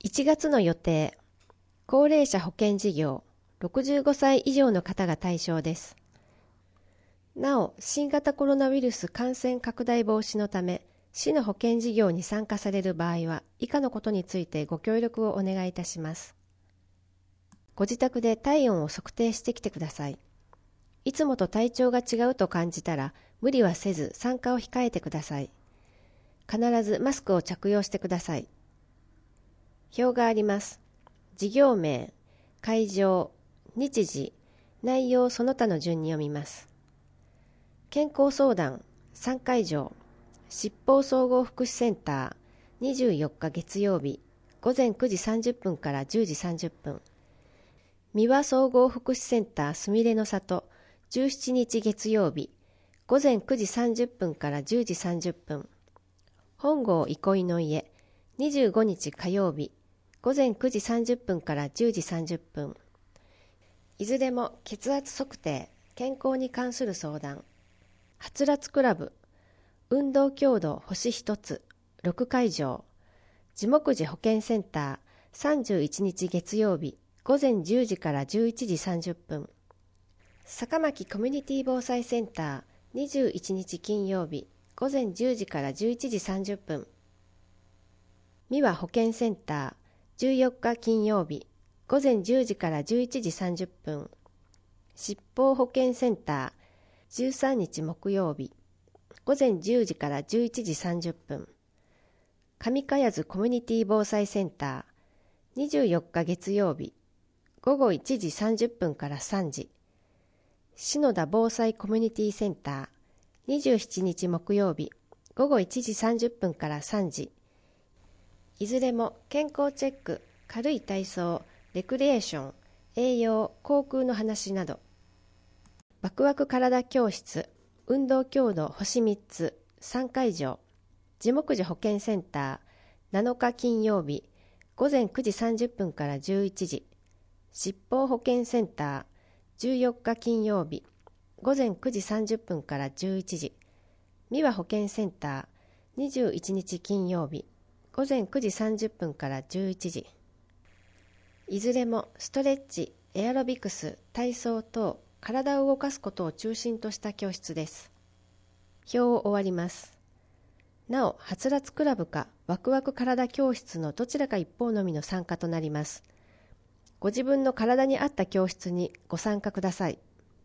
1月の予定、高齢者保険事業、65歳以上の方が対象です。なお、新型コロナウイルス感染拡大防止のため、市の保険事業に参加される場合は、以下のことについてご協力をお願いいたします。ご自宅で体温を測定してきてください。いつもと体調が違うと感じたら、無理はせず参加を控えてください。必ずマスクを着用してください。表があります。事業名、会場、日時、内容その他の順に読みます。健康相談、3会場、疾病総合福祉センター、24日月曜日、午前9時30分から10時30分。三輪総合福祉センターすみれの里、17日月曜日、午前9時30分から10時30分。本郷憩いの家、25日火曜日、午前9時30分から10時30分。いずれも血圧測定、健康に関する相談。はつらつクラブ、運動強度星一つ、6会場。地木寺保健センター、31日月曜日、午前10時から11時30分。坂巻コミュニティ防災センター、21日金曜日、午前10時から11時30分。三輪保健センター、14日金曜日、午前10時から11時30分。疾病保健センター、13日木曜日、午前10時から11時30分。上茅津コミュニティ防災センター、24日月曜日、午後1時30分から3時。篠田防災コミュニティセンター、27日木曜日、午後1時30分から3時。いずれも健康チェック、軽い体操、レクリエーション、栄養、航空の話など。ワクワク体教室、運動強度星3つ、3会場。地木寺保健センター、7日金曜日、午前9時30分から11時。疾病保健センター、14日金曜日、午前9時30分から11時。三輪保健センター、21日金曜日、午前9時30分から11時。いずれもストレッチ、エアロビクス、体操等、体を動かすことを中心とした教室です。表を終わります。なお、はつらつクラブかワクワク体教室のどちらか一方のみの参加となります。ご自分の体に合った教室にご参加ください。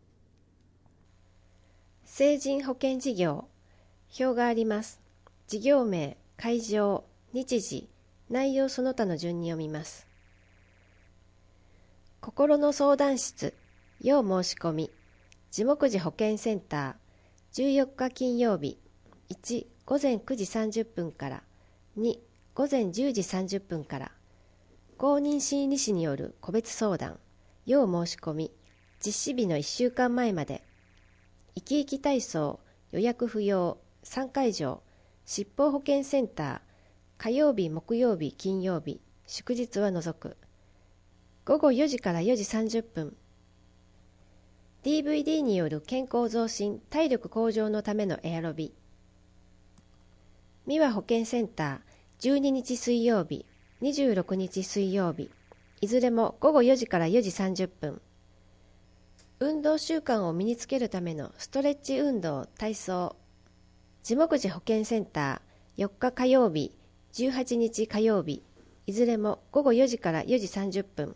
成人保険事業、表があります。事業名、会場、日時、内容その他の順に読みます。心の相談室、要申し込み、地木寺保健センター、14日金曜日、1、午前9時30分から、2、午前10時30分から、公認心理師による個別相談、要申し込み、実施日の1週間前まで、生き生き体操、予約不要、3会場、疾病保健センター、火曜日、木曜日、金曜日、祝日は除く。午後4時から4時30分。DVD による健康増進、体力向上のためのエアロビ。三輪保健センター、12日水曜日、26日水曜日。いずれも午後4時から4時30分。運動習慣を身につけるためのストレッチ運動、体操。地木寺保健センター、4日火曜日、18日火曜日。いずれも午後4時から4時30分。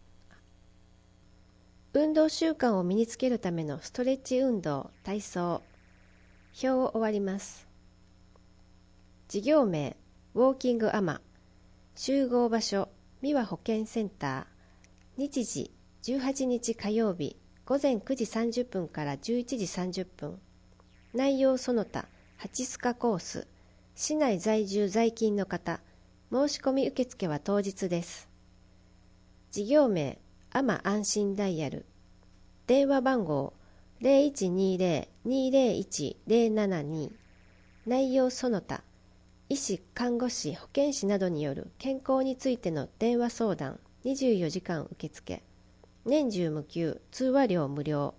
運動習慣を身につけるためのストレッチ運動、体操。表を終わります。事業名、ウォーキングアマ。集合場所、三輪保健センター。日時、18日火曜日、午前9時30分から11時30分。内容その他、8スカコース。市内在住在勤の方。申し込み受付は当日です。事業名、アマ安心ダイヤル。電話番号、0120-201-072。内容その他、医師、看護師、保健師などによる健康についての電話相談、24時間受付。年中無休、通話料無料。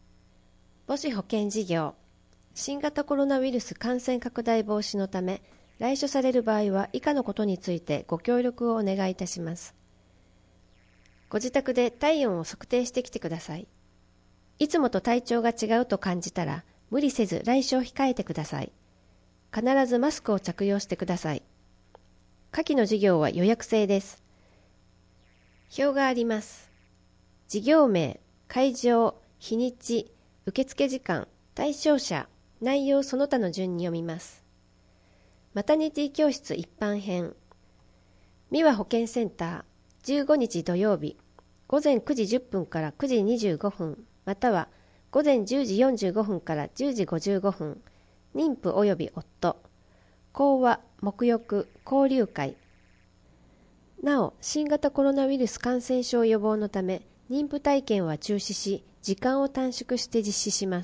母子保健事業。新型コロナウイルス感染拡大防止のため、 来所される場合は以下のことについてご協力をお願いいたします。ご自宅で体温を測定してきてください。いつもと体調が違うと感じたら無理せず来所を控えてください。必ずマスクを着用してください。下記の授業は予約制です。表があります。事業名、会場、日にち、受付時間、対象者、内容その他の順に読みます。マタニティ教室一般編。三和保健センター、15日土曜日、午前9時10分から9時25分、または午前10時45分から10時55分、妊婦及び夫、講話、沐浴、交流会。なお、新型コロナウイルス感染症予防のため、妊婦体験は中止し、時間を短縮して実施します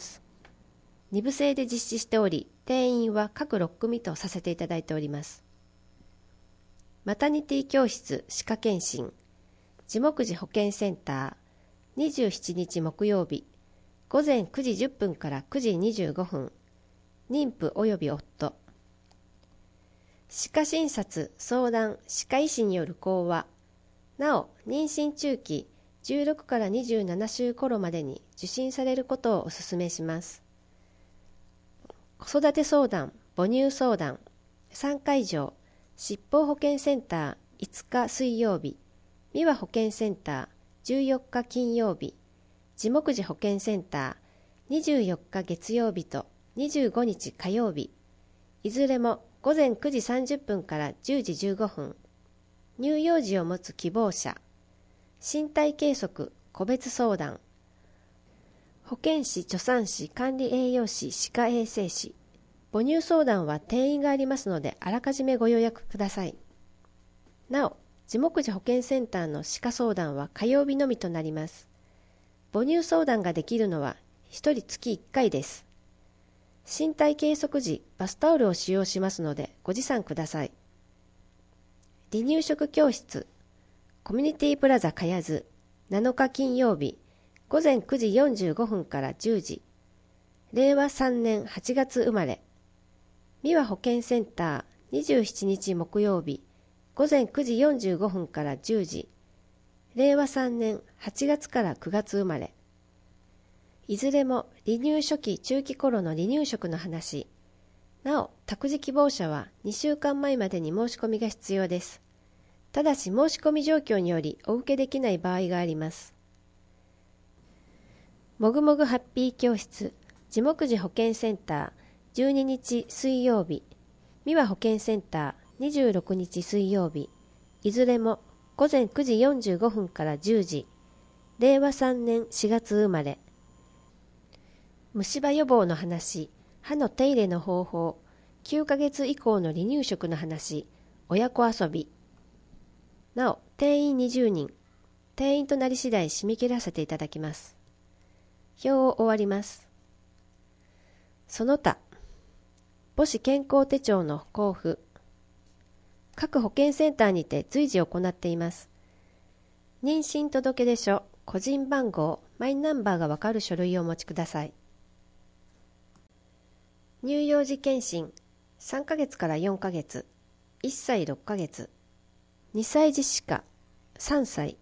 。2部制で実施しており、定員は各6組とさせていただいております。マタニティ教室歯科検診、地木寺保健センター、27日木曜日、午前9時10分から9時25分、妊婦及び夫。歯科診察、相談、歯科医師による講話。なお、妊娠中期16から27週頃までに受診されることをお勧めします。子育て相談、母乳相談、3会場、疾病保健センター5日水曜日、三和保健センター14日金曜日、地木寺保健センター24日月曜日と25日火曜日、いずれも午前9時30分から10時15分、乳幼児を持つ希望者、身体計測、個別相談、保健師、助産師、管理栄養士、歯科衛生士、母乳相談は定員がありますので、あらかじめご予約ください。なお、地木寺保健センターの歯科相談は火曜日のみとなります。母乳相談ができるのは1人月1回です。身体計測時、バスタオルを使用しますのでご持参ください。離乳食教室、コミュニティプラザかやず、7日金曜日、午前9時45分から10時、令和3年8月生まれ、三和保健センター27日木曜日、午前9時45分から10時、令和3年8月から9月生まれ。いずれも離乳初期中期頃の離乳食の話。なお、託児希望者は2週間前までに申し込みが必要です。ただし申し込み状況によりお受けできない場合があります。もぐもぐハッピー教室、地木寺保健センター12日水曜日、三和保健センター26日水曜日、いずれも午前9時45分から10時、令和3年4月生まれ。虫歯予防の話、歯の手入れの方法、9ヶ月以降の離乳食の話、親子遊び。なお、定員20人、定員となり次第締め切らせていただきます。表を終わります。その他、母子健康手帳の交付。各保健センターにて随時行っています。妊娠届出書、個人番号、マイナンバーがわかる書類をお持ちください。乳幼児健診、3ヶ月から4ヶ月、1歳6ヶ月、2歳児歯科、3歳。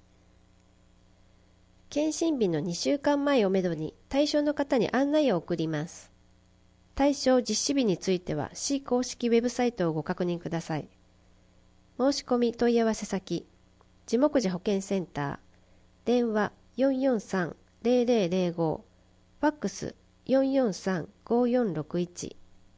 健診日の2週間前をめどに対象の方に案内を送ります。対象実施日については市公式ウェブサイトをご確認ください。申し込み問い合わせ先、地木寺保健センター、電話443-0005、ファックス443-5461。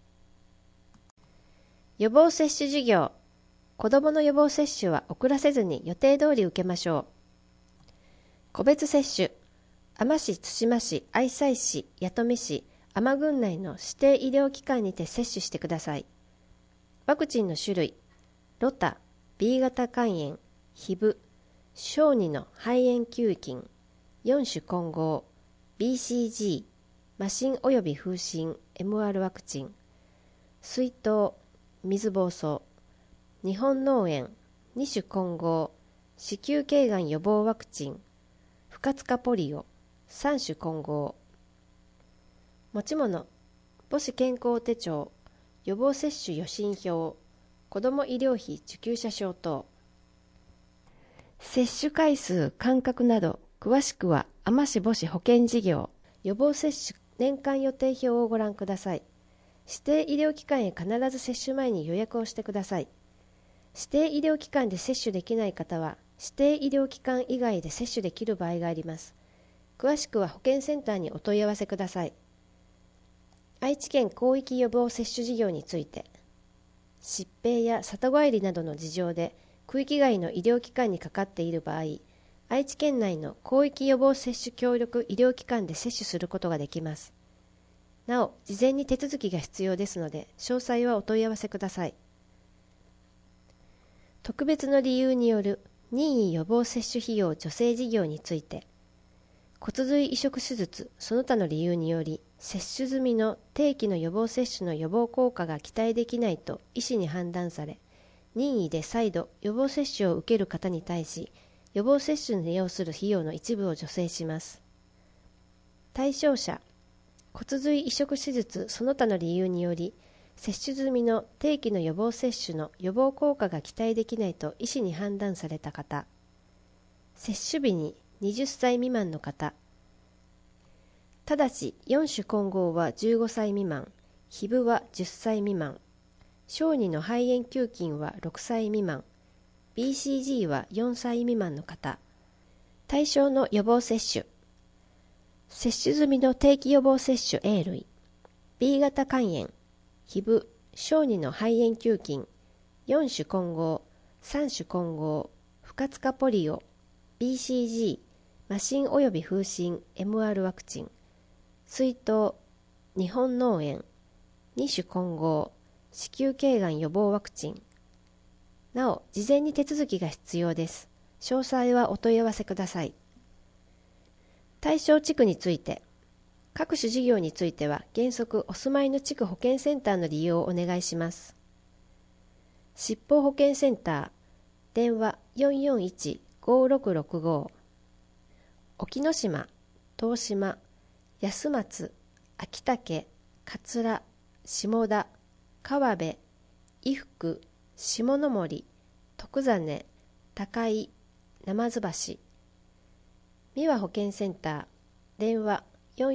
予防接種事業。子どもの予防接種は遅らせずに予定通り受けましょう。個別接種。海士、対馬市、愛西市、弥富市、海士郡内の指定医療機関にて接種してください。ワクチンの種類。ロタ、B 型肝炎、ヒブ、小児の肺炎球菌、4種混合、BCG、麻疹及び風疹、MR ワクチン、水筒、水疱瘡、日本脳炎、2種混合、子宮頸がん予防ワクチン、不活化ポリオ、3種混合。持ち物、母子健康手帳、予防接種予診票、 子ども医療費受給者証等。接種回数、間隔など、詳しくは天志母子保健事業予防接種年間予定表をご覧ください。指定医療機関へ必ず接種前に予約をしてください。指定医療機関で接種できない方は、指定医療機関以外で接種できる場合があります。詳しくは保健センターにお問い合わせください。愛知県広域予防接種事業について、疾病や里帰りなどの事情で区域外の医療機関にかかっている場合、愛知県内の広域予防接種協力医療機関で接種することができます。なお、事前に手続きが必要ですので、詳細はお問い合わせください。特別の理由による任意予防接種費用助成事業について、骨髄移植手術その他の理由により接種済みの定期の予防接種の予防効果が期待できないと医師に判断され、任意で再度予防接種を受ける方に対し、予防接種に要する費用の一部を助成します。対象者、骨髄移植手術その他の理由により接種済みの定期の予防接種の予防効果が期待できないと医師に判断された方、接種日に20歳未満の方、ただし4種混合は15歳未満、非部は10歳未満、小児の肺炎球菌は6歳未満、BCG は4歳未満の方、対象の予防接種、接種済みの定期予防接種 A 類、B 型肝炎、非部、小児の肺炎球菌、4種混合、3種混合、不活化ポリオ、BCG、麻疹及び風疹 MR ワクチン、水痘、日本脳炎、2種混合、子宮頸がん予防ワクチン。なお、事前に手続きが必要です。詳細はお問い合わせください。対象地区について、各種事業については原則お住まいの地区保健センターの利用をお願いします。疾病保健センター、電話441-5665、沖ノ島、東島、安松、秋竹、桂、下田、川辺、伊福、下森、徳実、高井、鯰橋。三輪保健センター、電話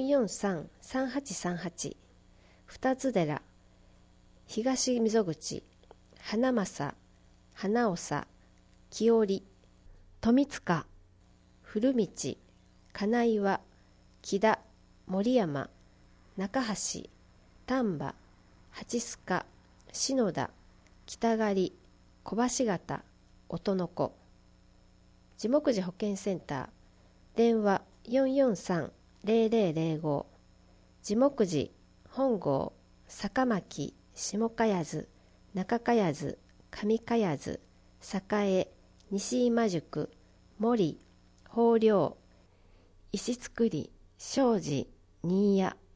443-3838、二津寺、東溝口、花正、花長、木織、富塚、古道、金岩、木田、森山、中橋、丹波、八須賀、篠田、北狩、小橋形、音の子。地目寺保健センター、電話443-0005、地目寺、本郷、坂巻、下茅津、中茅津、上茅津、栄、西今宿、森、豊稜、石造、庄司、新谷。